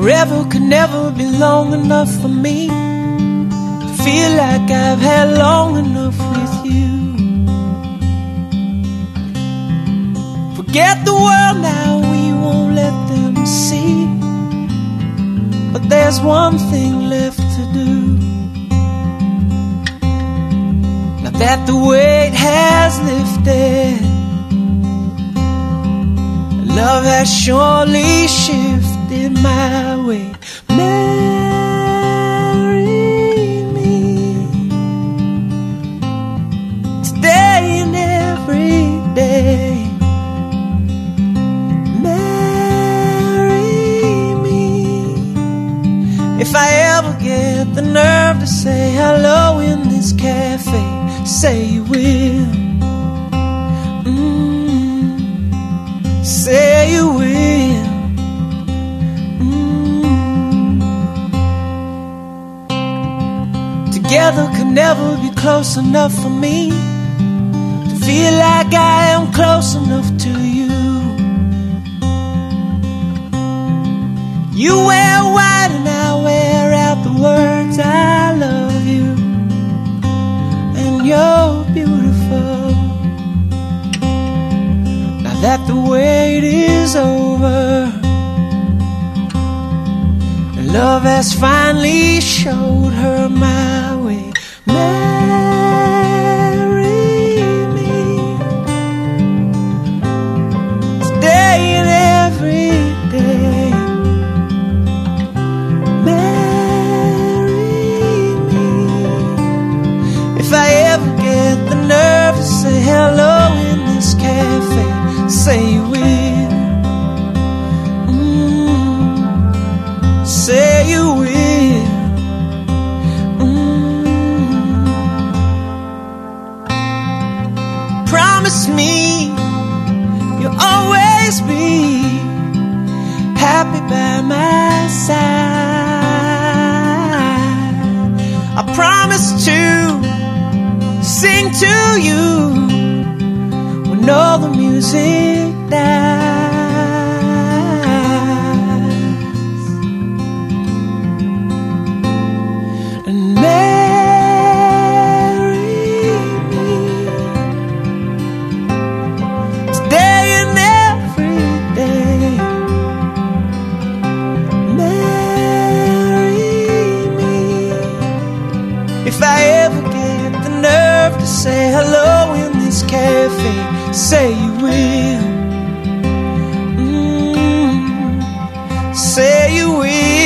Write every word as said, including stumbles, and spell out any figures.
Forever could never be long enough for me to feel like I've had long enough with you. Forget the world now, we won't let them see. But there's one thing left to do. Now that the weight has lifted, love has surely shifted my way. Marry me today and every day. Marry me. If I ever get the nerve to say hello in this cafe, say you will. Say you will. Mm. Together could never be close enough for me to feel like I am close enough to you. You wear white and I wear out the words I love you, and you're beautiful. That the wait is over, and love has finally showed her my way. Marry me today and every day. Marry me. If I ever get the nerve to say hello in this cafe, say you will. Mm. Say you will. Mm. Promise me you'll always be happy by my side. I promise to sing to you when all the music dies. And marry me today and every day. Marry me. If I ever get the nerve to say hello in this cafe, say you will. Mm, say you will.